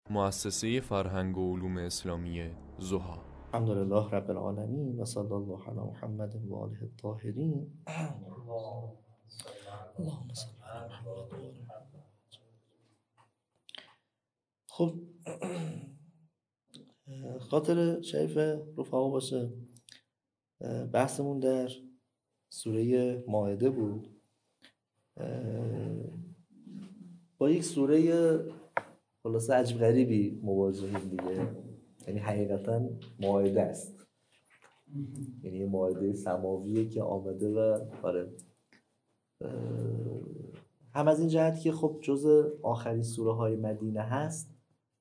مؤسسه فرهنگ و علوم اسلامی ضحی. الحمدلله رب العالمین و صلی الله علی محمد و آله الطاهرین. اللهم صل علی محمد و آل محمد. خب خاطر شریف رفقا باشه، بحثمون در سوره مائده بود. با یک سوره خلاصه عجیب غریبی مواجهیم دیگه. یعنی حقیقتا مائده است، یعنی مائده سماویه که آمده و هم از این جهت که خب جز آخرین سوره های مدینه هست،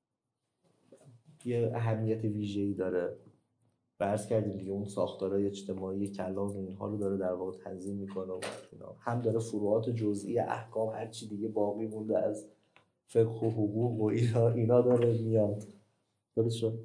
یه اهمیت ویژه‌ای داره. عرض کردیم دیگه اون ساختارهای اجتماعی کلام و اینها رو داره در واقع تنظیم میکنه و اینا. هم داره فروعات جزئی احکام هر چی دیگه باقی مونده از فقه و حقوق و اینا داره میاد، درست شد.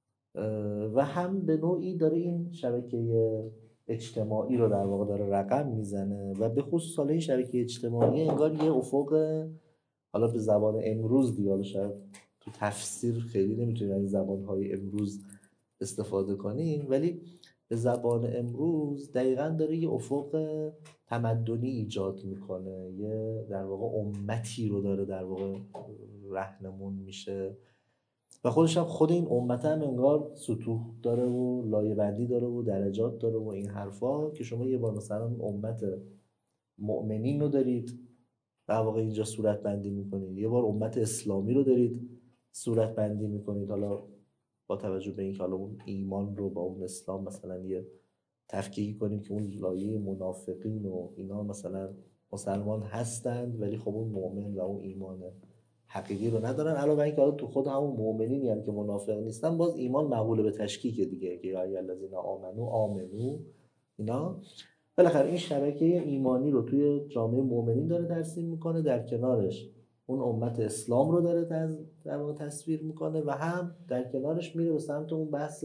و هم به نوعی داره این شبکه اجتماعی رو در واقع داره رقم میزنه و به خصوص حالا این شبکه اجتماعی انگار یه افق، حالا به زبان امروز دیگه، حالا شاید تو تفسیر خیلی نمیتونیم از زبانهای امروز استفاده کنیم، ولی به زبان امروز دقیقاً داره یه افق تمدنی ایجاد میکنه، یه در واقع امتی رو داره در واقع رهنمون میشه و خودش هم خود این امت هم انگار سطوح داره و لایه بندی داره و درجات داره و این حرفا، که شما یه بار مثلا امت مؤمنین رو دارید در واقع اینجا صورت بندی میکنید، یه بار امت اسلامی رو دارید صورت بندی میکنید، حالا با توجه به اینکه حالا اون ایمان رو با اون اسلام مثلا یه تفکیکی کنیم که اون لایه منافقین و اینا مثلا مسلمان هستند ولی خب اون مؤمن و اون ایمان حقیقی رو ندارن، علاوه اینکه حالا تو خود همون مؤمنین هم که منافق نیستن باز ایمان مقبول به تشکیک دیگه، که یا الذین آمنو اینا. بالاخره این شبکه ایمانی رو توی جامعه مؤمنین داره ترسیم میکنه، در کنارش اون امت اسلام رو داره در واقع تصویر میکنه و هم در کنارش میره به سمت اون بحث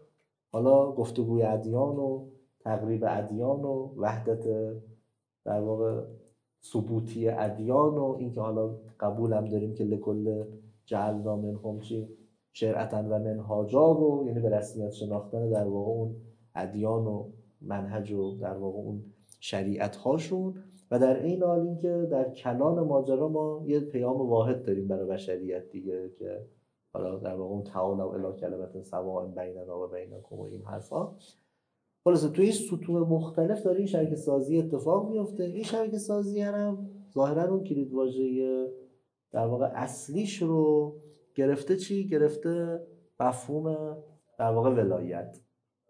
حالا گفتگوی ادیان و تقریب ادیان و وحدت در واقع ثبوتی ادیان و اینکه حالا قبول هم داریم که لکل جعلنا منهم چی شرعتا و منهاجا، و یعنی به رسمیت شناختن در واقع اون ادیان و منهج و در واقع اون شریعت هاشون، و در این حال این که در کلان ماجرا ما یه پیام واحد داریم برای بشریت دیگه، که حالا در واقع اون تعالوا الی کلمة سواء بیننا و بینکم و این حرفا. خلاصه توی این سطوح مختلف داره این شبکه سازی اتفاق میفته. این شبکه سازی هم ظاهرا اون کلید واژه در واقع اصلیش رو گرفته گرفته مفهوم در واقع ولایت.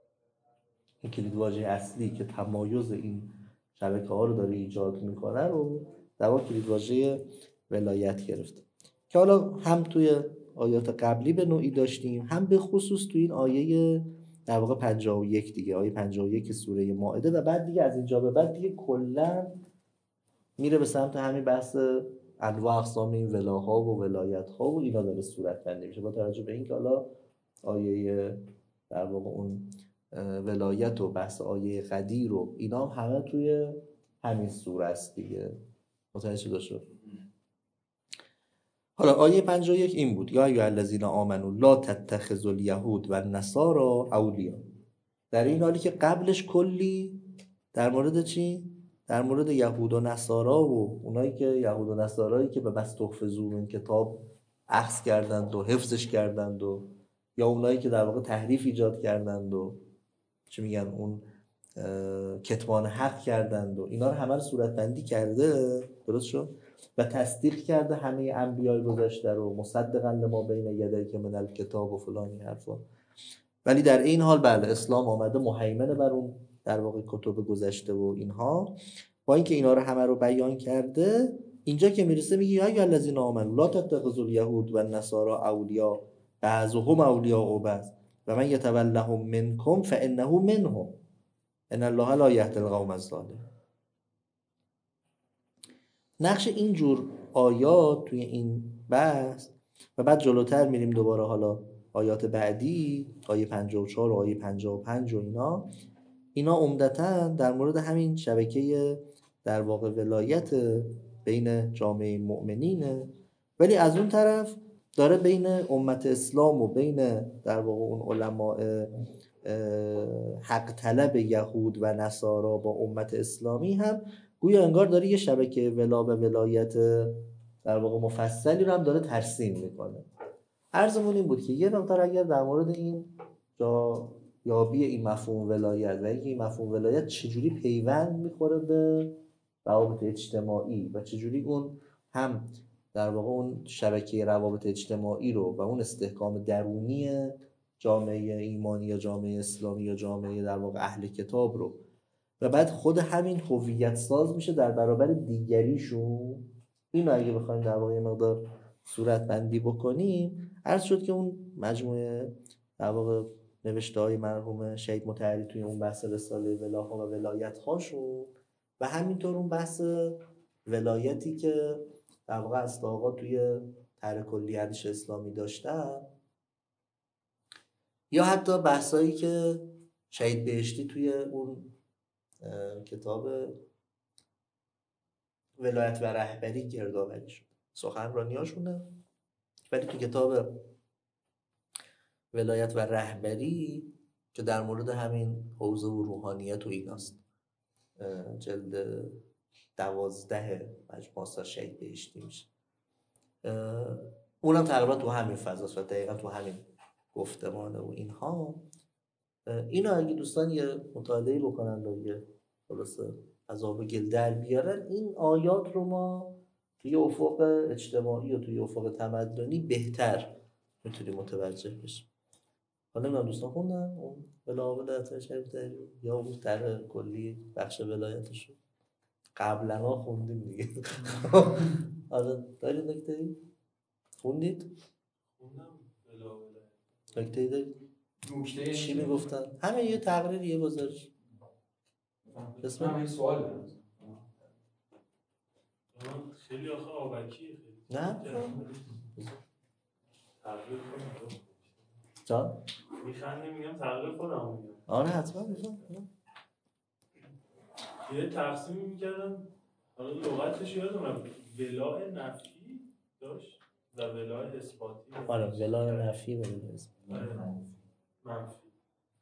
این کلید واژه اصلی که تمایز این شبکه ها رو داره ایجاد میکنه رو در واقع کلید واژه ولایت گرفته، که حالا هم توی آیات قبلی به نوعی داشتیم، هم به خصوص توی این آیه در واقع 51 دیگه، آیه 51 سوره مائده، و بعد دیگه از اینجا به بعد دیگه کلا میره به سمت همین بحث انواع اقسام این ولاها و ولایت ها و اینا داره صورت بندی میشه، با توجه به اینکه حالا آیه در واقع اون ولایت و بحث آیه قدیر و اینا هم همه توی همین سوره است دیگه. متوجه شد؟ حالا آیه 51 این بود: یا ایها الذین آمنوا لا تتخذوا الیهود و النصارى اولیاء. در این حالی که قبلش کلی در مورد چی؟ در مورد یهود و نصارا و اونایی که یهود و نصارایی که به مستحفظو من کتاب اخذ کردند و حفظش کردند، و یا اونایی که در واقع تحریف ایجاد کردند و چی میگن اون کتمان حق کردند و اینا رو همه رو صورت بندی کرده، درست شد، و تصدیق کرده همه انبیای گذشته رو، مصدقا لما بین یدیک من الکتاب و فلانی حرفا. ولی در این حال بله اسلام آمده مهیمنه بر اون در واقع کتب گذشته و اینها. با اینکه اینا رو همه رو بیان کرده، اینجا که میرسه میگه یا ایها الذین آمنوا لا تتخذوا الیهود و النصارى اولیاء بعضهم اولیاء بعض و من یتولهم منکم فانه منهم ان الله لا یهدی القوم الظالمین. نقش اینجور آیات توی این بحث، و بعد جلوتر میریم دوباره حالا آیات بعدی، آیه 54 و آیه 55 و اینا عمدتاً در مورد همین شبکه در واقع ولایت بین جامعه مؤمنینه. ولی از اون طرف داره بین امت اسلام و بین در واقع اون علماء حق طلب یهود و نصارا با امت اسلامی هم گویا انگار داره یه شبکه ولا و ولایت در واقع مفصلی رو هم داره ترسیم میکنه. عرضمون این بود که یه مقدار اگر در مورد این جا یابی این مفهوم ولایت و اینکه این مفهوم ولایت چجوری پیوند میخوره به روابط اجتماعی و چجوری اون هم در واقع اون شبکه روابط اجتماعی رو و اون استحکام درونی جامعه ایمانی یا جامعه اسلامی یا جامعه در واقع اهل کتاب رو و بعد خود همین هویت ساز میشه در برابر دیگریشون. اینو اگه بخوایم در واقع مقدار صورت بندی بکنیم، عرض شد که اون مجموعه در واقع نوشته های مرحوم شهید مطهری توی اون بحث رساله ولاها و ولایت هاشون و همینطور اون بحث ولایتی که در واقع از آقا توی طرح کلی ارزش اسلامی داشتن، یا حتی بحثایی که شهید بهشتی توی اون کتاب ولایت و رهبری گردآوری شد، سخنرانیاشونه، ولی تو کتاب ولایت و رهبری که در مورد همین حوزه و روحانیت و ایناست، جلد 12 مجموعه شهید بهشتی میشه، اونم تقریبا تو همین فضاست و دقیقا تو همین گفتمانه و اینها. اینو اگه دوستان یه مطالعه بکنن و یه خلاصه از آب گل در بیارن، این آیات رو ما توی افق اجتماعی و توی افق تمدنی بهتر میتونیم متوجه بشیم. حالا نمیدونم دوستان خوندن اون ولایت شهید یا اون طرح کلی بخش ولایتش رو قبلا خوندیم دیگه. آره دارید نکته‌ای؟ خوندید؟ خوندم ولایت. نکته‌ای دارید؟ نکته چی میگفتن؟ همه یه تقریر یه گذاشت. اسم همین سوال دارم. خیلی آخه آبکیه خیلی. نه؟ تقریر کنم. جان؟ میخندی میگم تقریر خودم میگم. آره حتما میگم. یه تقسیمی میکردم، حالا لغتش یادم رفت، ولاء نفی داشت و ولاء اثباتی. آره ولاء نفی و ولاء اثباتی. منفی.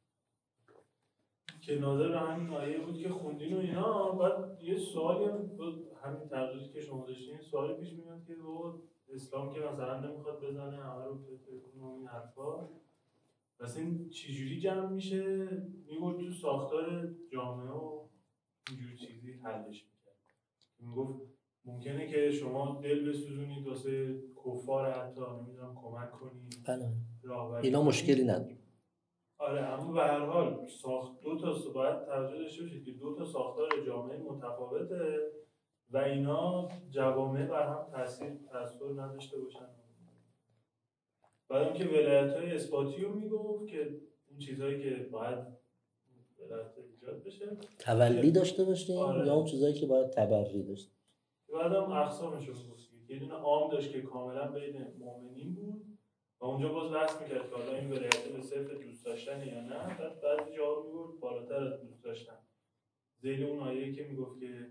که ناظر به همین آیه بود که خوندین و اینا. بعد یه سوالی هم بود، همین تقریری که شما داشتین سوالی پیش میاد که اسلام که مثلا نمیخواد بزنه همه رو فکر کنه و این حرفا، پس این چجوری جمع میشه؟ میگفت تو ساختار جامعه و اینجور چیزی حلش میکرد. میگفت ممکنه که شما دل بسوزونید واسه کفار، حتی نمیدونم کمک کنید. بله. اینا مشکلی نداره. آره، اما به هر حال دو تا باید توجه داشته باشید که دو تا ساختار جامعه متفاوته و اینا جوامع بر هم تاثیر نداشته باشن. بعد اون که ولایت‌های اثباتی رو میگفت که اون چیزهایی که باید ولایت ایجاد بشه تولی داشته باشیم، آره. یا اون چیزهایی که باید تبری داشته. بعد هم اقسامش رو گفت. یه دونه عام داشت که کاملا بین مؤمنین بود و اونجا باز بحث میکرد که حالا این ولایت به صرف دوست داشتن یا نه. بعد جواب میگفت بالاتر از دوست داشتن، ذیل اون آیه‌ای که میگفت که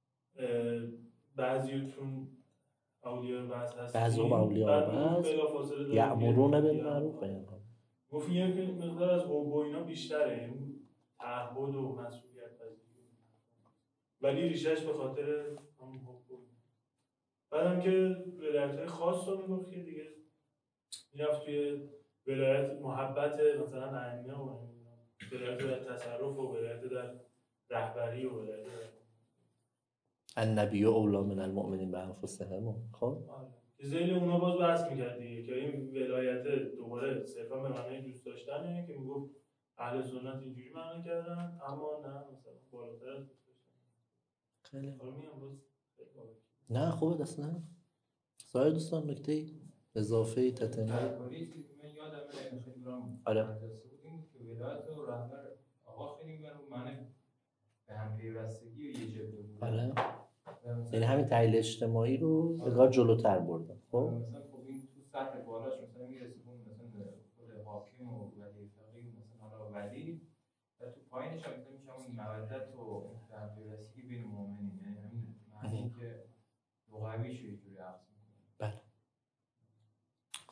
بعضیتون اولیاء بعض هستین، بعضی‌ها اولیاء بعض یأمرون بالمعروف و ینهون. گفت یه مقدار از حب و اینا بیشتره، این تعهد و مسئولیت پذیری، ولی ریشش به خاطر همون حب و اینا. بعدم که ولایت‌های خاص رو میگفت که دیگه میرفت توی ولایت محبت مثلا ائمه و ولایت در تصرف و ولایت در رهبری و ولایت در النبی اولی من المؤمنین بانفسهم. خب ذیل اونا باز بحث می‌کرد دیگه که این ولایت دوباره صرفا به معنای دوست داشتنه که میگفت اهل سنت اینجوری معنی کردن، اما نه مثلا بالاتر از دوست داشتن. خیلی میگم باز نه خوبه اصلا. سایر دوستان نکته اضافه تتمه من یادم خیلی برام این که ولایت و رهبر آقا خیلی برام معنی به هم پیوستگی و یه جبهه بود. آره. یعنی همین تحلیل اجتماعی رو بگاه جلوتر بردن. خب مثلا خب این تو سطح بالاش مثلا میرسه مثلا خود حاکم و ولی فقیه مثلا حالا ولی و تو پایینش هم مثلا میشه اون مودت و هم پیوستگی بین مؤمنین، یعنی همین معنی که لغویش یه جوری عکس میکنه. بله.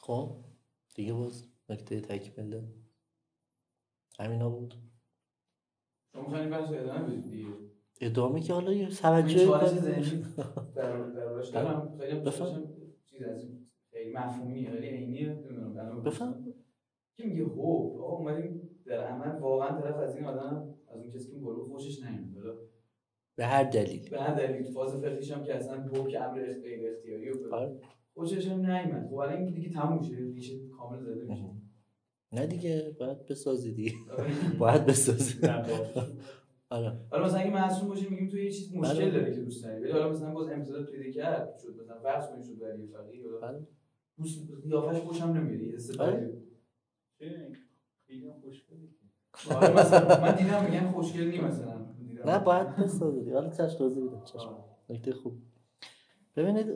خب دیگه باز نکته تکمیل همینا بود. شما می‌خواید بحث رو ادامه بدید دیگه. ادامه که حالا یه من توجه چالش ذهنی دربارش دارم. خیلی هم دوست بفهم. داشتم چیز از این خیلی مفهومی خیلی عینیه نمیدونم الان بفهم. که میگه هوب آقا اومدیم در عمل واقعا طرف از این آدم از اون کسی که گروه خوشش نمیاد به هر دلیل تو فاز فقهیش هم که اصلا هوب که امر غیر اختیاری و آره. خوشش هم نمیاد. خب الان این دیگه تموم شه ریشه کامل زده میشه. نه دیگه باید بسازی دیگه. باید بسازی. آره. حالا مثلا اگه معصوم باشه میگیم تو یه چیز مشکل داره که دوست داری ولی حالا مثلا باز امتداد پیدا کرد شد مثلا فرض کنید شد ولی فقیه یا دوست قیافش خوشم نمیاد حس بدی خیلی خوشگلی آره مثلا من دیدم میگن خوشگل نی مثلا نه باید بسازی. حالا چش توضیح میدم. چشم نکته خوب. ببینید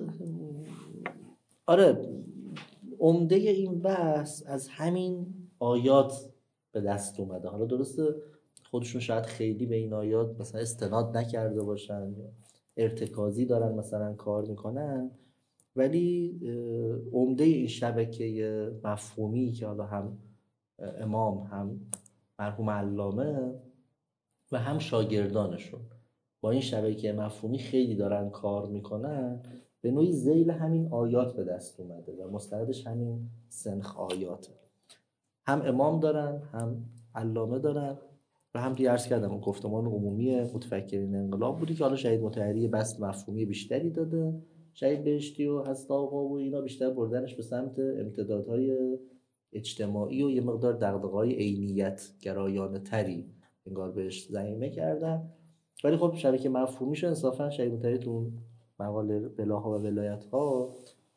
آره عمده این بحث از همین آیات به دست اومده. حالا درسته خودشون شاید خیلی به این آیات مثلا استناد نکرده باشن یا ارتکازی دارن مثلا کار میکنن، ولی عمده این شبکه مفهومی که حالا هم امام هم مرحوم علامه و هم شاگردانشون با این شبکه مفهومی خیلی دارن کار میکنن، به نوعی ذیل همین آیات به دست اومده و مستندش همین سنخ آیاته. هم امام دارن هم علامه دارن و هم دیگه عرض کردم اون گفتمان عمومی متفکرین انقلاب بودی که حالا شهید مطهری بست مفهومی بیشتری داده، شهید بهشتی و هستاقا و اینا بیشتر بردنش به سمت امتدادهای اجتماعی و یه مقدار دغدغه‌های عینیت گرایانه تری انگار بهش ضمیمه کردن. ولی خب شبکه مفهومیشو انصافا شهید مطهری تو مقاله بلاها و ولایت‌ها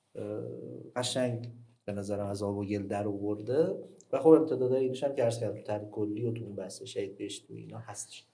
قشنگ به نظرم از آب و گل در آورده و خب امتدادهای اینش هم که عرض کردم تو طرح کلی و تو اون بحث شهید بهشتی و اینا هستش.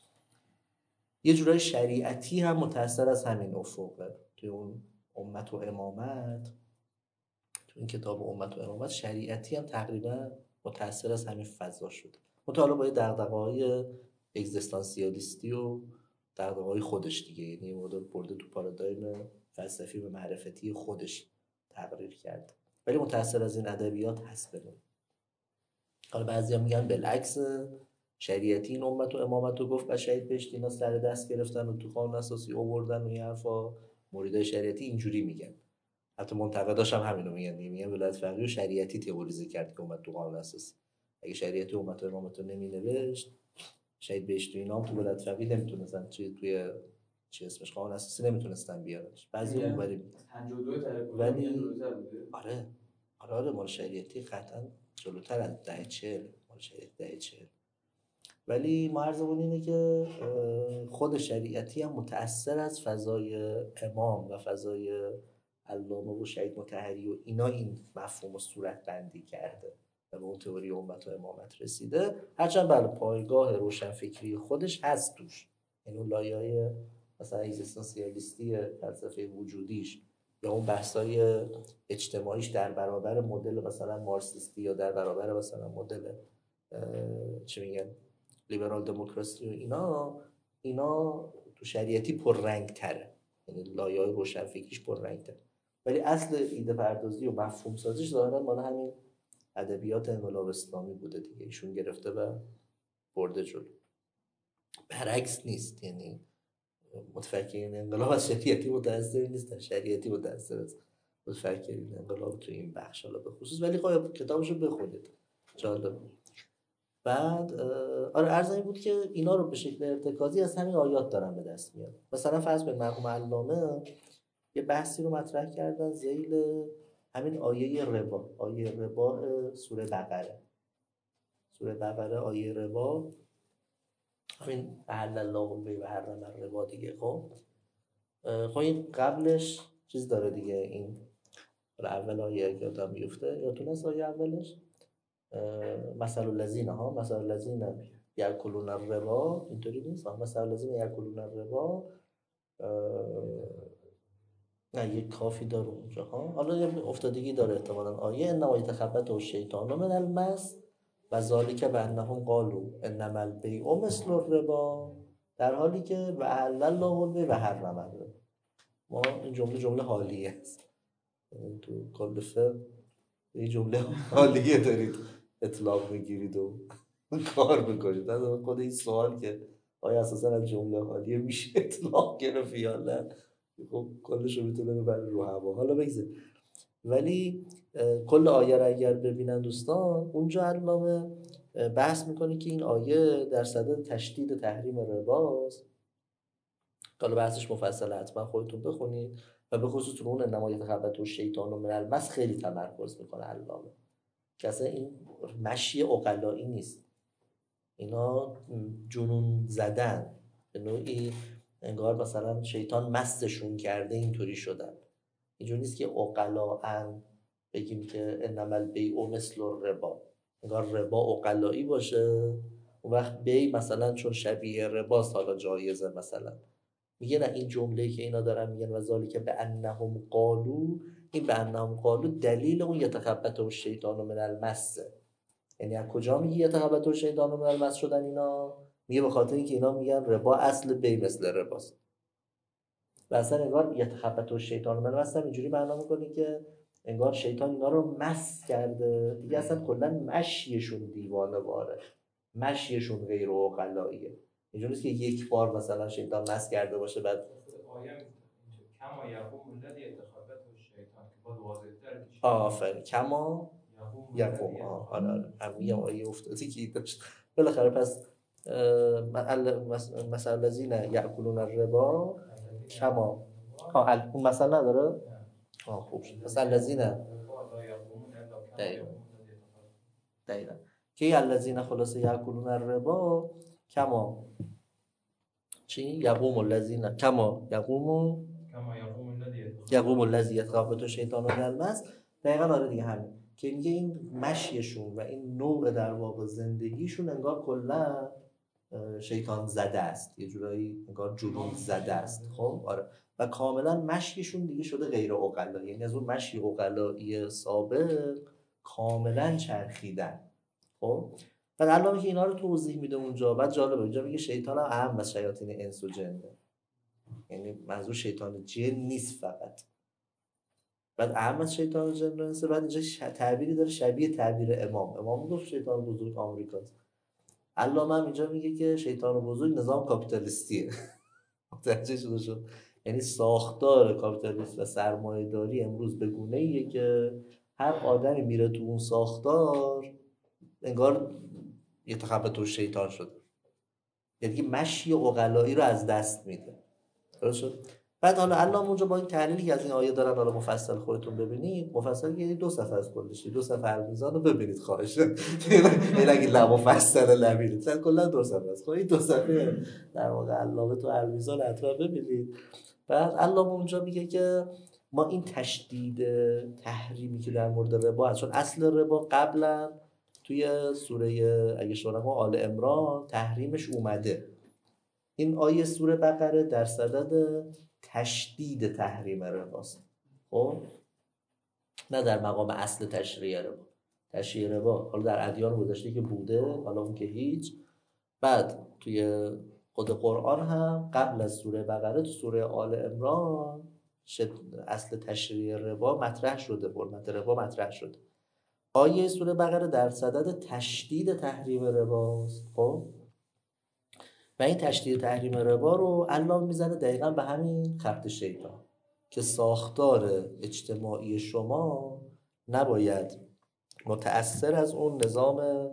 یه جورای شریعتی هم متأثر از همین افقه. توی اون امت و امامت، تو این کتاب امت و امامت شریعتی هم تقریبا متأثر از همین فضا شده. متألا با یه دغدغه‌های اگزیستانسیالیستی و دغدغه‌های خودش دیگه، یعنی مورد برده تو پارادایم فلسفی و معرفتی خودش تقریر کرده، ولی متأثر از این ادبیات هست. ببین حالا بعضیا میگن بالعکس شریعتی این امت و امامت رو گفت و شهید بهشتی اینا سر دست گرفتن و تو قانون اساسی آوردن و این حرفا. مریدای شریعتی اینجوری میگن، حتی منتقداش هم همینو میگن ولایت فقیه و شریعتی تئوریزه کرد که اومد تو قانون اساسی. اگه شریعتی امت و امامت رو نمینوشت شهید بهشتی اینا هم تو ولایت فقیه نمیتونستن توی چی اسمش قانون اساسی نمیتونستن بیارنش. بعضی اونوری 52 تا ولی جلوتر بوده. آره مال شریعتی قطعا جلوتر از 10-40 مال شریعتی 10-40. ولی مرزمون اینه که خود شریعتی هم متأثر از فضای امام و فضای علامه و شهید مطهری و اینا این مفهوم و صورت بندی کرده و به اون تئوری امت و امامت رسیده. هرچند بله پایگاه روشنفکری خودش هست توش، یعنی اون لایه‌های مثلا اگزیستانسیالیستی فلسفه وجودیش یا اون بحث‌های اجتماعیش در برابر مدل مثلا مارکسیستی یا در برابر مثلا مدل چی میگن لیبرال دموکراسی و اینا تو شریعتی پررنگ تره، یعنی لایه‌های روشنفکریش پررنگ تره، ولی اصل ایده پردازی و مفهوم سازیش ظاهراً مال همین ادبیات انقلاب اسلامی بوده دیگه، ایشون گرفته و برده جلو. برعکس نیست، یعنی متفکرین انقلاب از شریعتی متأثر نیستن، شریعتی متأثر از متفکرین انقلاب تو این بخش حالا به خصوص. ولی خب کتابشو بخونید جالب. بعد آره عرض این بود که اینا رو به شکل ارتکازی از همین آیات دارن به دست میاد. مثلا فرض کنید مرحوم علامه یه بحثی رو مطرح کردن ذیل همین آیه ربا سوره بقره. سوره بقره آیه ربا همین احل الله البیع و حرم الربا دیگه. خب این قبلش چیز داره دیگه، این اول آیه یادم میفته، یادتون هست آیه اولش مثل الذین یاکلون الربا، اینطوری نیست؟ مثل الذین یاکلون الربا نه یک کافی داره اونجا ها، حالا یه افتادگی داره احتمالاً آیه انما یتخبطه الشیطان من المس و ذالک بانهم قالوا انما البیع مثل الربا، در حالی که و احل الله البیع و حرم الربا. ما این جمله حالیه است، تو کل فقه این جمله حالیه دارید اطلاق میگیرید و کار میکنید. از خود این سوال که آیا اساسا از جمله حالیه میشه اطلاق گرفت یا نه، خب کلش رو میتونه ببره رو هوا. حالا بگذارید، ولی کل آیه را اگر ببینن دوستان، اونجا علامه بحث میکنه که این آیه در صدد تشدید تحریم رباست. حالا بحثش مفصله، حتما خودتون بخونید و به خصوص اون انما یتخبطه الشیطان من المس خیلی تمرکز میکنه علامه، که اصلا این مشی عقلایی نیست، اینا جنون زدن، به نوعی انگار مثلا شیطان مستشون کرده اینطوری شدن. اینجوری نیست که عقلاً بگیم که انما البیع مثل الربا، انگار ربا عقلایی باشه، اون وقت بی مثلا چون شبیه رباست حالا جایزه. مثلا میگه نه، این جمله‌ای که اینا دارن میگن و ذالک بانهم قالوا، این بانهم قالوا دلیل اون یتخبطه الشیطان من المس. یعنی از کجا میگه یتخبطه الشیطان من المس شدن اینا؟ میگه به خاطر اینکه اینا میگن ربا اصل بی مثل رباست. و اصلا انگار یتخبطه الشیطان من المس اینجوری معنا میکنه که انگار شیطان اینا رو مس کرده دیگه، اصلا کلا مشیشون دیوانه واره، مشیشون غیر عقلاییه. اینجوری نیست که یک بار مثلا شیطان مس کرده باشه بعد کما یقوم الذی یتخبطه الشیطان که باید واضح‌تر بشه. آفرین، کما یقوم. آره همین آیه افتادی که داشت بالاخره. پس مثلا الذین یأکلون الربا کما اون مثلا نداره. خوب شد. مثلا الذین دقیقاً که الذین خلاصه یأکلون الربا کما چی؟ یقوم الذین کما یقوم الذی یتخبطه الشیطان من المس. دقیقاً آره دیگه، همین که میگه این مشیشون و این نوع در واقع زندگیشون انگار کلا شیطان زده است، یه جورایی انگار جنون زده است. خب آره، و کاملا مشیشون دیگه شده غیر عقلایی، یعنی از اون مشی عقلایی سابق کاملا چرخیدن. خب بعد علامه که اینا رو توضیح میده اونجا، بعد جالبه اونجا میگه شیطان هم اهم از شیاطین انس و جنه، یعنی منظور شیطان جن نیست فقط، بعد اهم از شیطان جن و انس. بعد اینجا تعبیری داره شبیه تعبیر امام میگفت شیطان بزرگ آمریکاست. علامه هم اینجا میگه که شیطان بزرگ نظام کاپیتالیستیه. متوجه شد؟ یعنی ساختار کاپیتالیست و سرمایه‌داری امروز به گونه‌ایه که هر آدمی میره تو اون ساختار انگار یتخبطه الشیطان شده، یعنی مشی عقلایی رو از دست میده. درست شد؟ بعد حالا علامه اونجا با این تحلیلی که از این آیه دارن، حالا مفصل خودتون ببینید، مفصل یعنی 2 صفحه از کلش، 2 صفحه المیزان رو ببینید خواهش. این اگه مفصل نبینید مثلا کلا 2 صفحه است، این 2 صفحه در واقع علامه تو المیزان حتما ببینید. بعد علامه اونجا میگه که ما این تشدید تحریمی که در مورد ربا هست، چون اصل ربا قبلا توی سوره اگه شما آل عمران تحریمش اومده، این آیه سوره بقره در صدد تشدید تحریم رباست. خب نه در مقام اصل تشریع ربا. تشریع ربا حالا در ادیان گذشته که بوده، حالا اون که هیچ. بعد توی خود قرآن هم قبل از سوره بقره تو سوره آل عمران اصل تشریع ربا مطرح شده، حرمت ربا مطرح شده. آیه سوره بقره در صدد تشدید تحریم رباست. خب و این تشدید تحریم ربا رو علامه میزنه دقیقاً به همین خط شیطان که ساختار اجتماعی شما نباید متأثر از اون نظام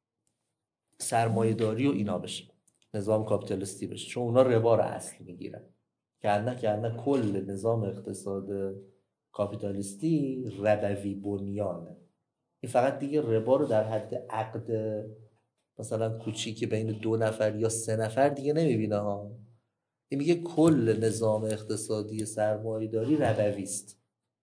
سرمایه‌داری و اینا بشه، نظام کاپیتالیستی بشه، چون اونا ربا رو اصل میگیرن. که کل نظام اقتصاد کاپیتالیستی ربوی بنیانه. این فقط دیگه ربا رو در حد عقد مثلا کوچیکی بین 2 نفر یا 3 نفر دیگه نمیبینه ها. این میگه کل نظام اقتصادی سرمایه‌داری ربوی است،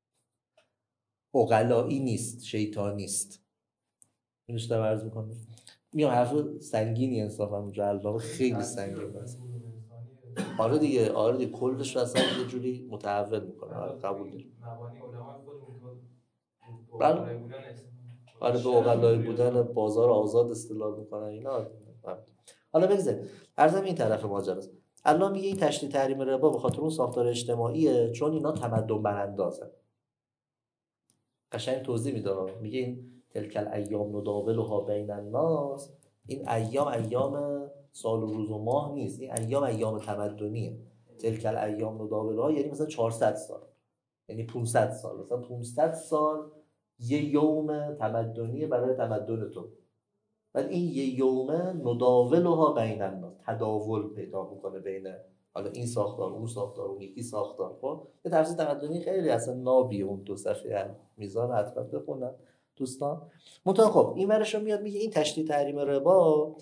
عقلایی نیست، شیطانی است. اینش رو عرض می‌کنم. میام حرف سنگینی انصافا اونجا علامه خیلی سنگین است. آره دیگه کلش رو اصلا یه جوری متحول میکنه. قبول دارم. مبانی علمای خودمون بله. آره به عقلایی بودن بازار آزاد استدلال میکنن اینا. حالا بگذاریم عرضم این طرف ماجراست. الله میگه این تشدید تحریم ربا به خاطر اون ساختار اجتماعیه، چون اینا تمدن براندازن. قشنگ توضیح میده، میگه این تلک الایام نداولها بین الناس، این ایام سال و روز و ماه نیست، این ایام تمدنیه. تلک الایام نداولها یعنی مثلا 400 سال، یعنی 500 سال، مثلا 500 سال یه یوم تمدنی برای تمدن تو. بعد این یه یوم نداولها بین الناس، تداول پیدا میکنه بین حالا این ساختار اون ساختار اون یکی ساختار. خب یه تفسیر تمدنی خیلی اصلا نابی اون 2 صفحه میزان حتما بخونن دوستان. منتها خب این ورشو میاد میگه این تشدید تحریم ربا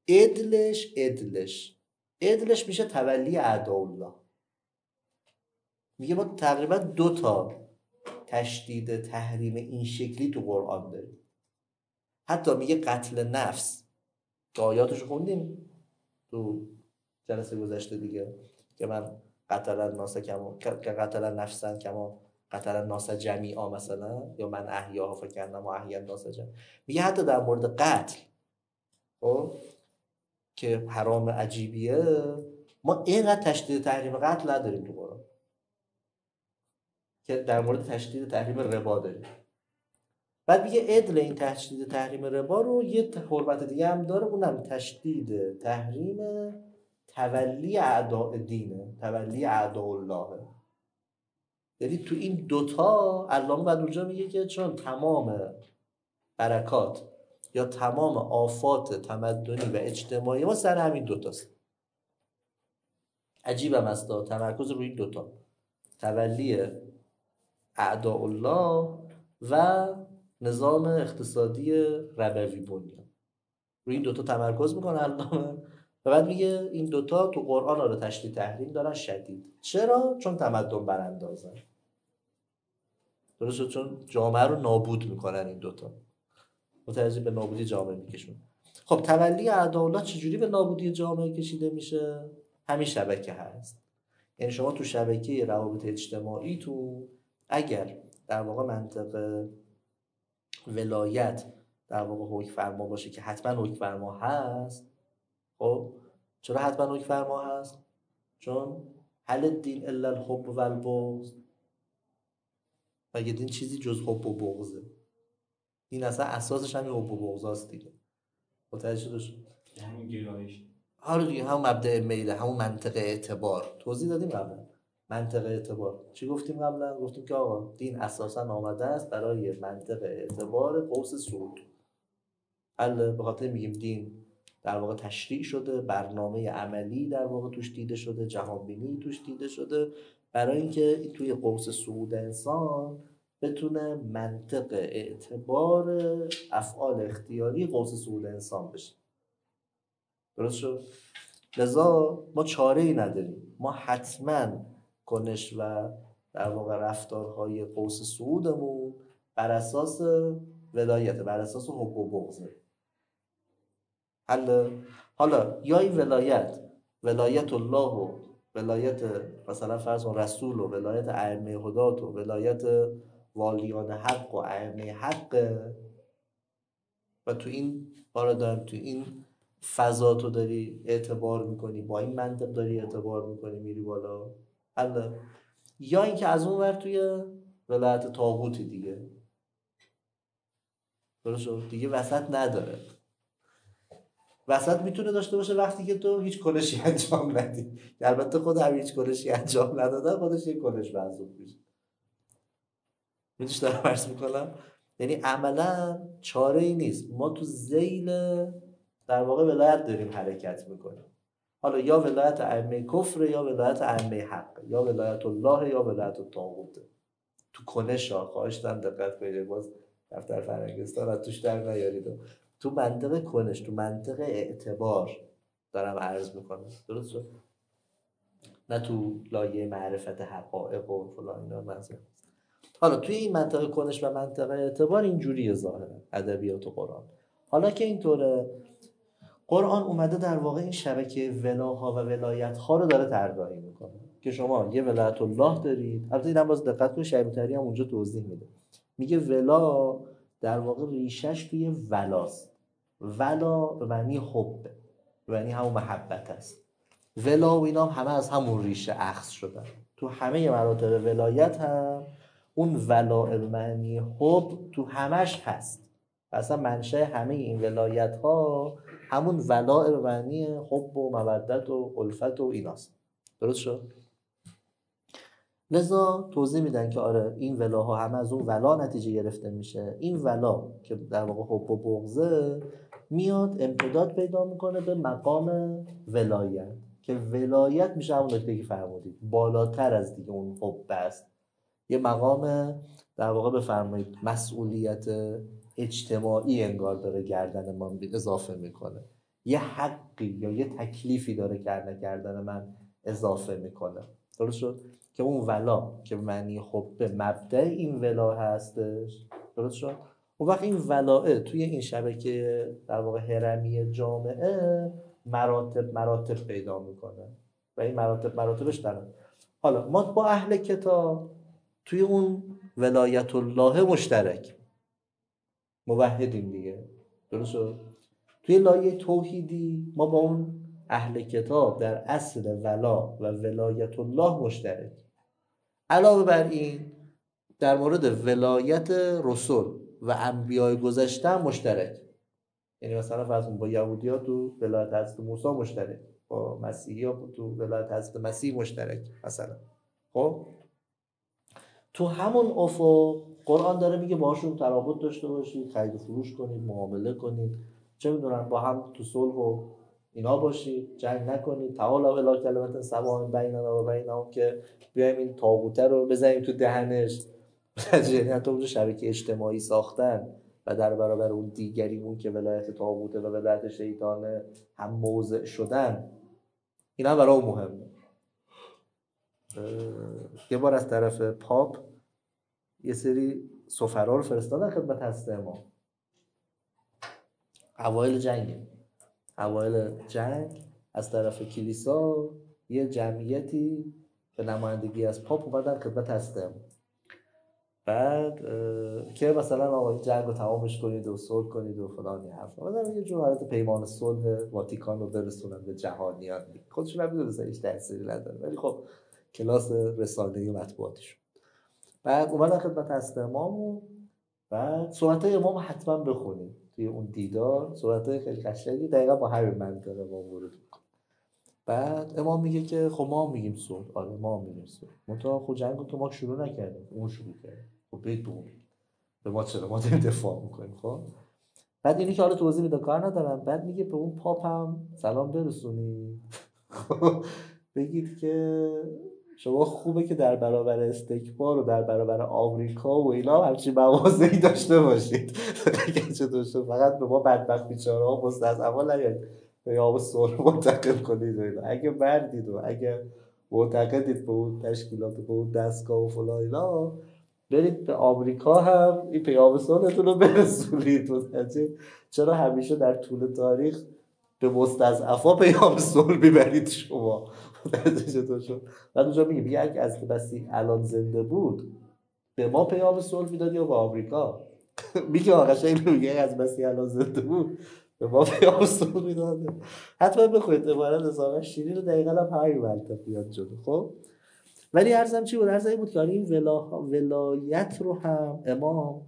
ادلش میشه تولی اعداءالله. میگه ما تقریبا 2 تا تشدید تحریم این شکلی تو قرآن داریم. حتی میگه قتل نفس که آیاتش خوندیم تو جلسه گذشته دیگه، که من قتل الناس که قتل نفسا کما قتل الناس جمیعا مثلا، یا من احیاها فکرنما احیا الناس جمیعا. میگه حتی در مورد قتل خب که حرام عجیبیه، ما اینقدر تشدید تحریم قتل نداریم تو قرآن که در مورد تشدید تحریم ربا داریم. بعد میگه عدل این تشدید تحریم ربا رو یه حرمت دیگه هم داره، اونم تشدید تحریم تولی اعداء دینه، تولی اعداء الله. یعنی تو این 2 تا علامه بعد اونجا میگه که چون تمام برکات یا تمام آفات تمدنی و اجتماعی ما سر همین 2 تاست. عجیبم است تمرکز روی این 2 تا، تولی اعداء الله و نظام اقتصادی ربوی بنیان. روی این 2 تا تمرکز میکنه علامه و بعد میگه این 2 تا تو قرآن رو تشدید تحریم دارن شدید. چرا؟ چون تمدن براندازن. درسته؟ چون جامعه رو نابود میکنن این 2 تا، متوجه به نابودی جامعه میکشون. خب تولی اعداء الله چجوری به نابودی جامعه کشیده میشه؟ همین شبکه هست. یعنی شما تو شبکه روابط اجتماعی تو اگر در واقع منطق ولایت در واقع حکم فرما باشه که حتما حکم فرما هست. خب چرا حتما حکم فرما هست؟ چون هل الدین الا الحب و البغض، مگه دین چیزی جز حب و بغضه؟ این اصلا اساسش همین حب و بغض هست دیگه. متوجه شدید؟ همون گرایش. آره دیگه، همون مبدأ میل، همون منطق اعتبار. توضیح دادیم قبلا منطق اعتبار. چی گفتیم قبلا؟ گفتیم که آقا دین اساسا آمده است برای منطق اعتبار قوس سود. به خاطر میگیم دین در واقع تشریع شده، برنامه عملی در واقع توش دیده شده، جهانبینی توش دیده شده، برای اینکه توی قوس صعود انسان بتونه منطق اعتبار افعال اختیاری قوس صعود انسان بشه. درست شد؟ لذا ما چاره ای نداریم، ما حتما کنش و در واقع رفتارهای قوس صعودمون بر اساس ولایت، بر اساس حب و بغضه. حالا یا این ولایت الله و ولایت مثلا فرض کن رسول و ولایت ائمه هدات و ولایت والیان حق و ائمه حق، و تو این پارادایم تو این فضا تو داری اعتبار میکنی، با این منطق داری اعتبار میکنی، میری بالا. یا اینکه از اون ور توی ولایت طاغوتی دیگه. درست شد؟ دیگه وسط نداره. وسط میتونه داشته باشه وقتی که تو هیچ کنشی انجام ندی. البته خود هم هیچ کنشی انجام ندادن خودش یک کنش محسوب میشه. میدونش دارم عرض میکنم؟ یعنی عملا چاره ای نیست، ما تو ذیل در واقع ولایت داریم حرکت میکنیم. حالا یا ولایت ائمه کفر یا ولایت ائمه حق، یا ولایت الله یا ولایت الطاغوت. تو کنش ها خواهش دارم دقت کنید، باز دفتر فرنگستان از توش در نیارید. تو منطق کنش، تو منطق اعتبار دارم عرض میکنم. درست شد؟ نه تو لایه معرفت حقایق و فلان اینا منظور. حالا توی این منطق کنش و منطق اعتبار اینجوریه ظاهرا ادبیات و قرآن. حالا که اینطوره، قرآن اومده در واقع این شبکه ولاها و ولایت ها رو داره طراحی میکنه که شما یه ولایت الله دارید. البته اینم باز دقت کنید شیب‌طری هم اونجا توضیح میده، میگه ولا در واقع ریشش توی ولاست. ولا به معنی حب، به معنی همون محبت است. ولا و اینا همه از همون ریشه اخذ شدن. تو همه مراتب ولایت هم اون ولاء به معنی حب تو همش هست. اصلا منشأ همه این ولایت ها همون ولاء به معنی حب و مودت و الفت و ایناست. درست شد؟ لذا توضیح میدن که آره این ولاها همه از اون ولا نتیجه گرفته میشه. این ولا که در واقع حب و بغضه میاد امتداد پیدا میکنه به مقام ولایت، که ولایت میشه همون نکته که فرمودید بالاتر از دیگه اون حب است. یه مقام در واقع بفرمایید مسئولیت اجتماعی انگار داره گردن من اضافه میکنه، یه حقی یا یه تکلیفی داره گردن من اضافه میکنه. درست شد؟ که اون ولا که معنی حب مبدأ این ولا هستش. درست شد؟ اون وقت این ولاه توی این شبکه در واقع هرمی جامعه مراتب پیدا میکنه و این مراتبش دارن. حالا ما با اهل کتاب توی اون ولایت الله مشترک موحدیم دیگه. درست شد؟ توی لایه توحیدی ما با اون اهل کتاب در اصل ولا و ولایت الله مشترک. علاوه بر این در مورد ولایت رسول و انبیاء گذشته مشترک. یعنی مثلا فرض کن با یهودی‌ها تو ولایت حضرت موسی مشترک، با مسیحی‌ها تو ولایت حضرت مسیح مشترک مثلا. خب تو همون افق قرآن داره میگه باشون ترابط داشته باشید، خرید و فروش کنید، معامله کنید، چه میدونم با هم تو صلح و اینا باشید، جنگ نکنید. تعالوا الی کلمة سواء بیننا و بینهم، که بیایم این طاغوت رو بزنیم تو دهنش. یعنی حتی اون شبکه اجتماعی ساختن و در برابر اون دیگریمون که ولایت طاغوت و ولایت شیطان هم موضع شدن، اینا برای مهمه. یه بار از طرف پاپ یه سری سفرا رو فرستادن خدمت حضرت امام. اوایل جنگ از طرف کلیسا یه جمعیتی به نمایندگی از پاپ اومدن خدمت حضرت امام. بعد که مثلا آقا این جنگ رو تمامش کنید و صلح کنید و فلان این حرفا. مثلا یه جور حالت پیمان صلح واتیکان رو برسونن به جهانیان. خودشون هم می‌دونن هیچ تأثیری نداره، ولی خب کلاس رسانه‌ای و مطبوعاتیشون. بعد اومدن خدمت حضرت امام و بعد صحبت‌های امام حتما بخونید توی اون دیدار. صحبت‌های خیلی قشنگی دقیقاً با همین منطقه ما ورود می‌کنه. بعد امام میگه که خب ما میگیم صلح، آره ما میگیم صلح، منتها خود جنگو تو ما شروع نکردیم، اون شروع کرد. خب برید به ما چرا ما داریم دفاع می‌کنیم؟ خب بعد اینی که حالا توضیح میده کار ندارم. بعد میگه به اون پاپ هم سلام برسونید، بگید که شما خوبه که در برابر استکبار و در برابر آمریکا و اینا همچین مواضعی داشته باشید. فقط به ما بدبخت بیچاره‌ها مستضعفا نیاید پیام صلح منتقل کنید و اینا. اگه بردید و اگه معتقدید به اون تشکیلات به اون دستگاه و فلان اینا، برید به آمریکا هم این پیام صلحتون رو برسونید. چرا همیشه در طول تاریخ به مستضعفا پیام صلح میبرید شما؟ بعد اونجا میگه اگه از مسیح الان زنده بود به ما پیام صلح میداد یا به آمریکا؟ میگه قشنگ میگه از مسیح الان زنده بود به ما پیام صلح میداد. حتما بخونید عبارت نظام شیرین رو دقیقاً هم همین منطق بیاد جلو. خب ولی عرضم چی بود؟ عرضم این بود که این ولایت رو هم امام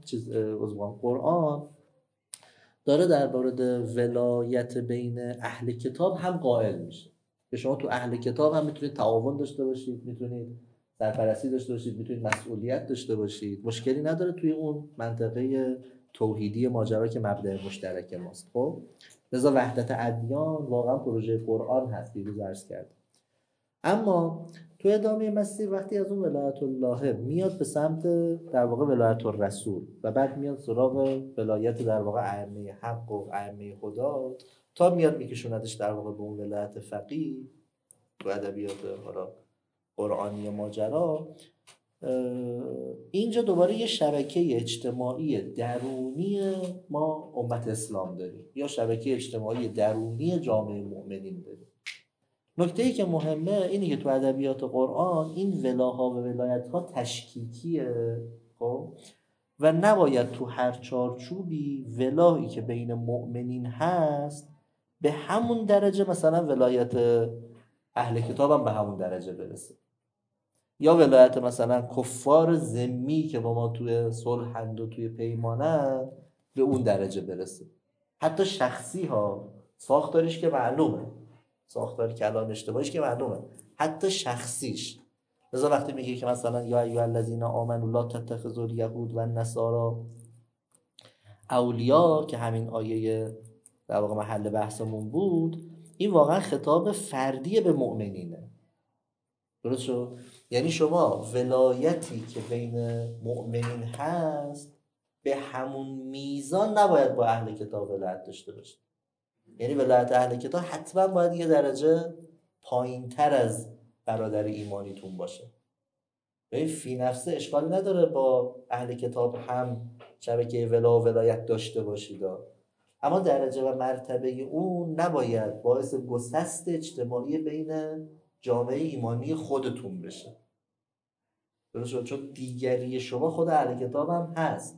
قرآن داره در مورد ولایت بین اهل کتاب هم قائل میشه که شما تو اهل کتاب هم میتونید تعاون داشته باشید، میتونید سرپرستی داشته باشید، میتونید مسئولیت داشته باشید، مشکلی نداره توی اون منطقه توحیدی ماجرا که مبدأ مشترک ماست. خب لذا وحدت ادیان واقعا پروژه قرآن هست، دیروز عرض کردم. اما تو ادامه مسیر وقتی از اون ولایت الله میاد به سمت در واقع ولایت الرسول و بعد میاد سراغ ولایت در واقع ائمه حق و ائمه خدا تا میاد میکشوندش در واقع به اون ولایت فقیه تو ادبیات حالا قرآنی ماجرا. اینجا دوباره یه شبکه اجتماعی درونی ما امت اسلام داریم یا شبکه اجتماعی درونی جامعه مؤمنین داریم. نکته‌ای که مهمه اینه که تو ادبیات قرآن این ولاها و ولایت‌ها تشکیکیه. خب و نباید تو هر چارچوبی ولایی که بین مؤمنین هست به همون درجه مثلا ولایت اهل کتاب هم به همون درجه برسه. یا ولایت مثلا کفار ذمی که با ما توی صلحند و توی پیمانند به اون درجه برسه. حتی شخصی ها ساختاریش که معلومه، ساختار کلان اشتباهیش که معلومه، حتی شخصیش. لذا وقتی میگه که مثلا یا ایها الذین آمنوا لا تتخذوا الیهود و النصارى اولیا، که همین آیه در واقع محل بحثمون بود، این واقعا خطاب فردی به مؤمنینه. درست شد؟ یعنی شما ولایتی که بین مؤمنین هست به همون میزان نباید با اهل کتاب ولایت داشته باشه. یعنی ولایت اهل کتاب حتما باید یه درجه پایین تر از برادر ایمانیتون باشه. ببین فی نفسه اشکالی نداره با اهل کتاب هم شبکه ولا و ولایت داشته باشید، اما درجه و مرتبه اون نباید باعث گسست اجتماعی بین جامعه ایمانی خودتون بشه. درست شد؟ چون دیگری شما خود اهل کتاب هم هست.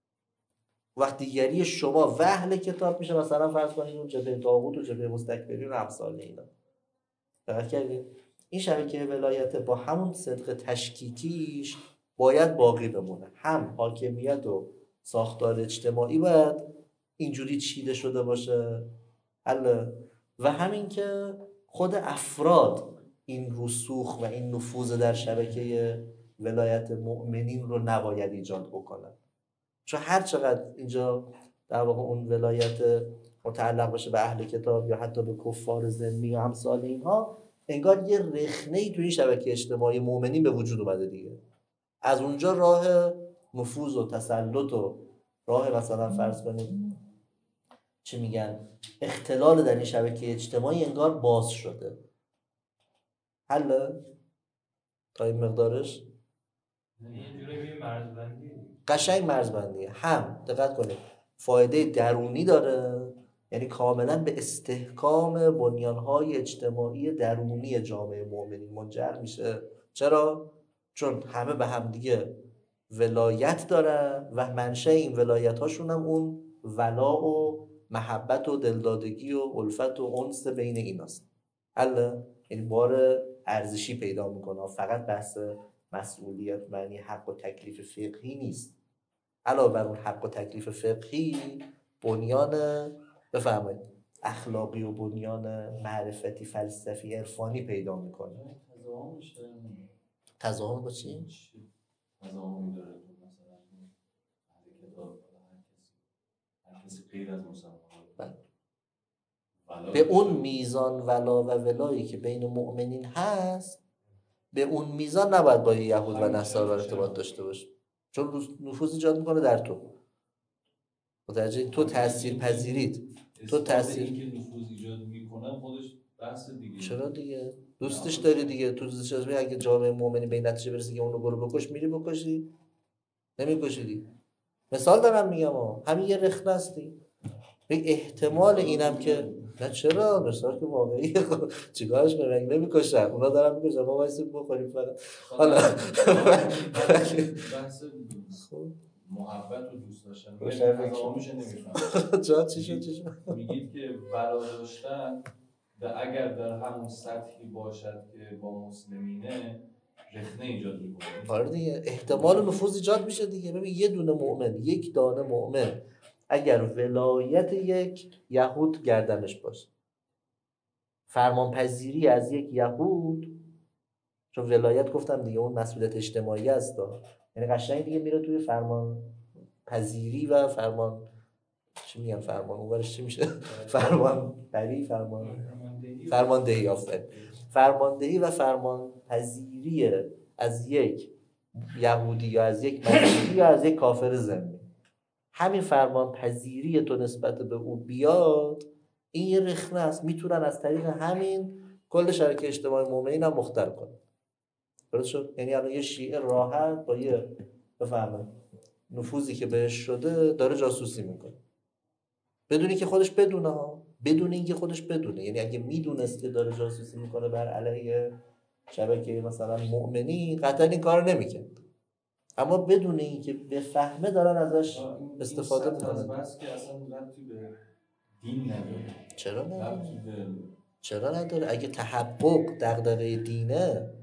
وقتی دیگری شما و اهل کتاب میشه مثلا فرض کنید اون جبهه طاغوت و جبهه مستکبرین و امثال اینا. دقت کردید؟ این شبکه ولایت با همون صدق تشکیکیش باید باقی بمونه. هم حاکمیت و ساختار اجتماعی باید اینجوری چیده شده باشه، و همین که خود افراد این رسوخ و این نفوذ در شبکه ولایت مؤمنین رو نباید ایجاد بکنن. چون هر چقدر اینجا در واقع اون ولایت متعلق باشه به اهل کتاب یا حتی به کفار ذمی و امثال اینها، انگار یه رخنه‌ای توی این شبکه اجتماعی مؤمنین به وجود اومده دیگه. از اونجا راه نفوذ و تسلط و راه مثلا فرض کنید چی میگن اختلال در این شبکه اجتماعی انگار باز شده. حله؟ تا این مقدارش یعنی یه جوری مرزبندی، قشنگ مرزبندیه. هم دقت کنید فایده درونی داره، یعنی کاملا به استحکام بنیانهای اجتماعی درونی جامعه مؤمنین منجر میشه. چرا؟ چون همه به هم دیگه ولایت دارن و منشأ این ولایت هاشون هم اون ولا و محبت و دلدادگی و الفت و انس بین ایناست. حالا یعنی بار ارزشی پیدا میکنه. فقط بحث مسئولیت معنی حق و تکلیف فقهی نیست. علاوه بر اون حق و تکلیف فقهی بنیان بفرمایید اخلاقی و بنیان معرفتی فلسفی عرفانی پیدا میکنه. تضامن با چی؟ تضامن داره مثلا اهل کتاب هر کسی غیر از مسلمان به اون میزان ولا و ولایی که بین مؤمنین هست به اون میزان نباید با یهود و نصارا ارتباط داشته باشه، چون نفوذ ایجاد میکنه در تو. متوجه؟ تو تاثیر پذیرید، تو تاثیر اینکه نفوذ ایجاد میکنه خودش بحث دیگه. چرا دیگه دوستش داری دیگه، تو دوستش داری. اگه جامعه مؤمنی به این نتیجه برسه که اونو برو بکش، میری بکشی؟ نمیکشی دیگه. مثال دارم میگم همین یه رخنه هستی. به احتمال اینم که نه چرا مثال که واقعی چیکارش کنم اگه نمیکشن اونا دارن میکشن ما وایسیم بخوریم فقط. حالا بحث محبت و دوست داشتن تضامنش نمیفهمم. جا چی شد؟ میگید که ولا داشتن اگر در همون سطحی باشد که با مسلمینه رخنه ایجاد میکنه. آره دیگه احتمال نفوذ ایجاد میشه دیگه. ببین یه دونه مؤمن، یک دانه مؤمن اگر ولایت یک یهود گردنش باشه، فرمان پذیری از یک یهود، چون ولایت گفتم دیگه اون مسئولیت اجتماعی است، یعنی قشنگ دیگه میره توی فرمان پذیری و فرمان چی میگم فرمان اونورش چی میشه؟ فرمان بری، فرماندهی آفرین. فرماندهی و فرمان پذیری از یک یهودی یا از یک مسیحی یا از یک کافر ذمی. همین فرمان پذیری تو نسبت به او بیاد، این یه رخنه است. میتونن از طریق همین کل شبکه اجتماعی مؤمنین هم مختل کنن. درست شد؟ یعنی الان یه شیعه راحت با یه بفهمه نفوذی که بهش شده داره جاسوسی میکنه بدونی که خودش بدونه ها، بدون اینکه خودش بدونه. یعنی اگه میدونست که داره جاسوسی میکنه بر علیه شبکه مثلا مؤمنی قطعا این کارو نمیکنه، اما بدون اینکه بفهمه دارن ازش استفاده میکنن. بس که اصلا ربطی به دین نداره. چرا نداره؟ چرا نداره؟ اگه تحقق دغدغه دینه،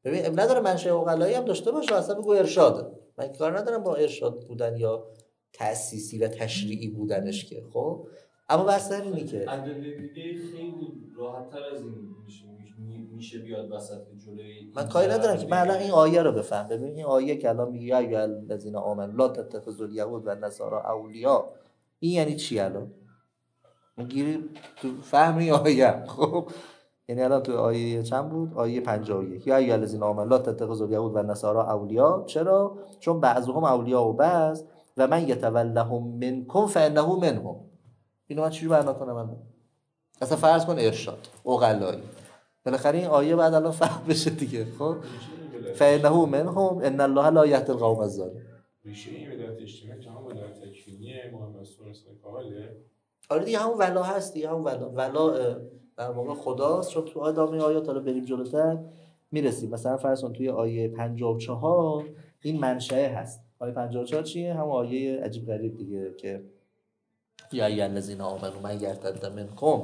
ببین نداره منشأ عقلایی هم داشته باشه، اصلا بگو ارشاده، من کار ندارم با ارشاد بودن یا تأسیسی و تشریعی بودنش که خب. اما بحث اینه که ادله دیگه خیلی راحت‌تر از این میشه بیاد وسط جلوی. من کاری ندارم که من الان این آیه رو بفهم. ببین این آیه که الان میگه یا ایها الذین آمنوا لا تتخذوا الیهود و النصارى اولیاء، این یعنی چی الان؟ میگیری تو فهم این آیه خب. یعنی الان تو آیه چند بود؟ آیه 51 یا ایها الذین آمنوا لا تتخذوا الیهود و النصارى اولیاء. چرا؟ چون بعضهم اولیاء و بعض و من یتولهم منکم فانه منهم. اینو من چجوری بیان کنم الان؟ اصلا فرض کن ارشاد عقلایی، بالاخره این آیه بعد الان فهم بشه دیگه خب. فانه منهم ان الله لا یهدی القوم الظالمین. ریشه این ولایت اجتماعی که هم ولایت تکوینیه محمد رسول کامله. آره دیگه همون ولا هست دیگه، همون ولا در واقع خداست. چون تو ادامه آیات حالا بریم جلوتر میرسیم. مثلا فرض کن توی آیه 54 این منشأ هست. آیه 54 چیه؟ همون آیه عجیب غریب دیگه که یا ایها الذین آمنوا من یرتد منکم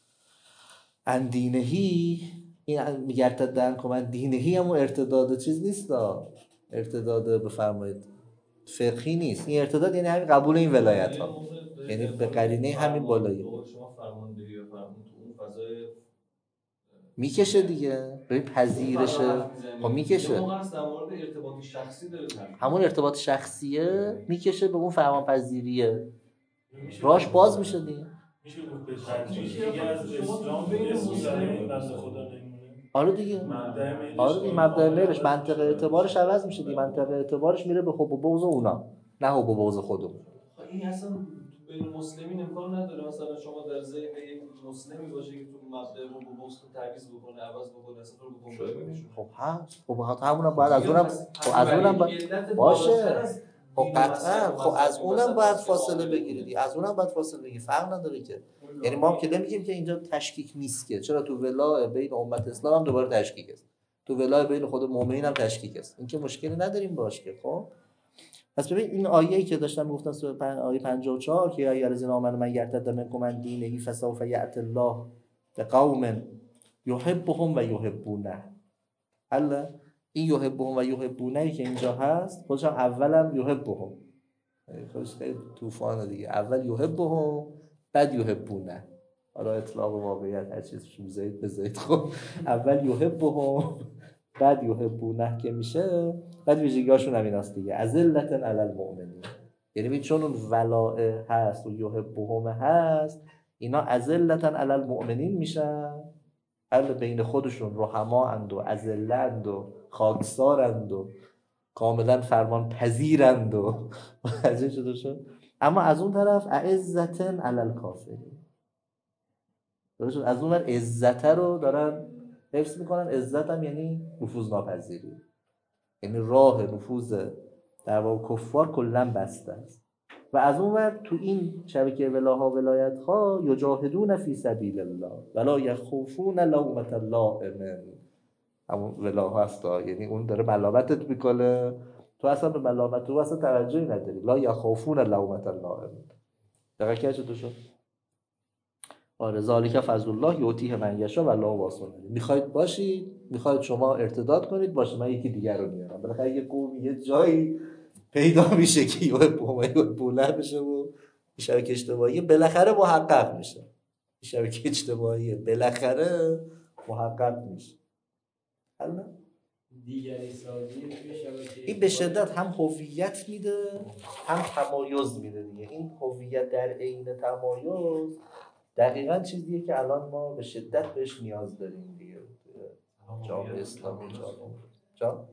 عن دینه، این میگرتد عنکم عن دینه همون ارتداد چیز نیست، ارتداد بفرمایید فقهی نیست. این ارتداد یعنی همین قبول این ولایت ها، یعنی به قرینه همین بالایی شما فرماندهی و فرمون تو اون فضای میکشه دیگه، ببین پذیرشه خب میکشه. موقع هست در مورد ارتباط شخصی داره همون ارتباط شخصیه میکشه به اون فرمان پذیریه، راش باز میشه دیگه. میشه گفت به تدریج از اسلام به مسلمین بنده خدا نمونه. آره دیگه، آره دیگه مبدأ میلش منطقه اعتبارش عوض میشه دیگه. منطقه اعتبارش میره به حب و بغض اونا، نه حب و بغض خودمون. این اصلا بین مسلمین امکان نداره مثلا شما در ذهن یک مسلمی باشه که تو مبدأ حب و بغض رو تعویض بکنه، عوض بکنه، اصلا رو به گمراهی بکشه. خب هست، خب همونم باید از اونم، خب از اونم باشه، خب قطعا خب از اونم باید فاصله بگیرید، از اونم باید فاصله بگیرید، فرق نداره که. یعنی ما هم که نمیگیم که اینجا تشکیک نیست که، چرا تو ولا بین امت اسلام هم دوباره تشکیک است، تو ولا بین خود مؤمنین هم تشکیک است، این که مشکلی نداریم باش که. خب پس ببین این آیه‌ای که داشتم میگفتم آیه 54 که یا ایها الذین آمنوا من یرتد منکم عن دینه فسوف یأتی الله بقوم یحبهم و یحبونه. الله این یحبهم و یحبونه که اینجا هست خودش هم اولم یحبهم، خودش خیلی طوفانه دیگه. اول یحبهم بعد یحبونه، حالا اطلاق واقعیت هر چیزش بذارید خب. اول یحبهم بعد یحبونه که میشه، بعد ویژگی‌هاشون هم ایناست دیگه، اذلة علی المؤمنین. یعنی چون اون ولائه هست و یحبهم هست، اینا اذلة علی المؤمنین میشن، اهل بین خودشون رحما اند و اذله اند و خاکسارند و کاملا فرمان پذیرند و از این شده شد. اما از اون طرف اعزة علی الکافرین، از اون ور عزت رو دارن حفظ میکنن. عزت هم یعنی نفوذ ناپذیری، یعنی راه نفوذ در واقع کفار کلا بسته است. و از اون ور تو این شبکه ولاها ولایت ها یجاهدون فی سبیل الله ولا یخافون لومة لائم، همون ولاها هست، یعنی اون داره ملامتت میکنه، تو اصلا به ملامت تو اصلا توجهی نداری. لا یخافون لومة لائم دقیقا که چطور شد؟ آره ذالک فضل الله یؤتیه من یشاء والله واسع علیم. میخواید باشید، میخواید شما ارتداد کنید باشه، من یکی دیگر رو میارم. بالاخره یه قوم یه جایی پیدا میشه که یه بوله بشه و این شبکه اجتماعی بالاخره محقق میشه. این شبکه اجتماعی بالاخره محقق میشه. حالا دیگری سازی توی شبکه این به شدت هم هویت میده هم تمایز میده دیگه. این هویت در عین تمایز دقیقاً چیزیه که الان ما به شدت بهش نیاز داریم دیگه. جامعه اسلامی جا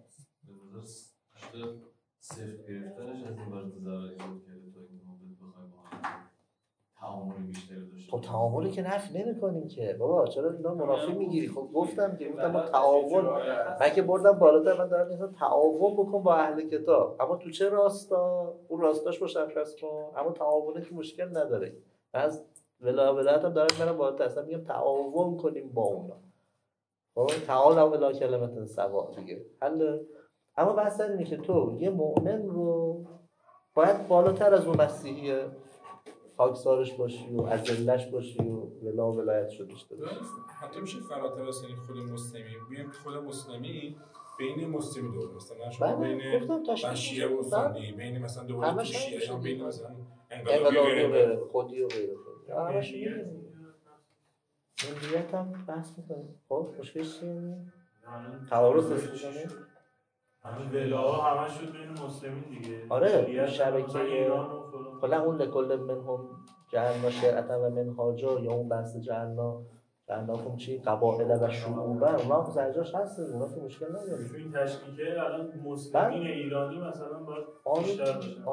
صرف گرفتنش از این وارد ضرر ایجاد کرده تا اینکه ما بخوایم با هم تعامل بیشتری داشته. خب تعاملی که نفی نمی‌کنیم که بابا، چرا اینا منافی میگیری؟ خب گفتم ما تعاون، من که بردم بالاتر، من دارم میگم تعاون بکن با اهل کتاب، اما تو چه راستا؟ اون راستاش مشخص کن. اما تعاونه که مشکل نداره. از ولایت هم دارم میرم بالاتر، اصلا میگم تعاون کنیم با اونا. خب تعاون الی کلمه سوا دیگه حل. اما بحث اینه که تو یه مؤمن رو باید بالاتر از اون مسیحی خاکسارش باشی و اذلش باشی و ولایت شدش داشته. حتی میشه فراتر از این خود مسلمی بیایم خود مسلمی بین مسلمی دوره مثلا شما بله، بین گفتم تشکیل من شیعه و سنی، بین مثلا دوره تو همش شیعه یا همین بین شدیم. مثلا انقلابی و انقلابی غیره، خودی و غیره. همش ملیت می‌دونیم. ملیت هم بحث می‌کنیم. خب مشکلش چیه؟ تعارض می‌کنه. همین ولاها همش شد بین مسلمین دیگه. آره ملیت شبکه ایران و فلان. کلا اون لکل منهم جعلنا شرعة و منهاجا یا اون بحث جعلناکم چی قبائل و شعوبا اونا هم زرجاش هست، اونا که مشکل نداره. تو این تشکیکه الان مسلمین ایرانی مثلا باید بیشتر باشن.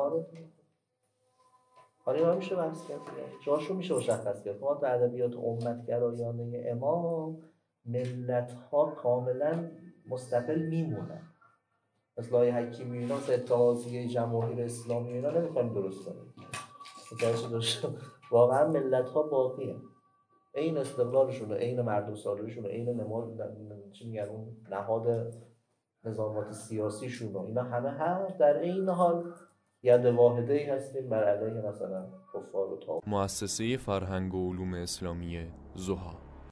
آره اینا میشه بحث کرد، جاشو میشه مشخص کرد. ما در ادبیات امتگرایانه امام ملت‌ها کاملا مستقل میمونن. مثل آیه حکیمی اینا مثل اتحادیه جماهیر اسلامی اینا نمیخوایم درست کنیم. واقعا ملت‌ها باقیه. این استقلالشون، این مردم سالاریشون، این نماد چی میگن اون نهاد نظامات سیاسیشون، اینا همه هم در این حال ید واحده‌ای هستیم بر علیه مثلا کفار و طاغوت. مؤسسه فرهنگ و علوم اسلامی ضحی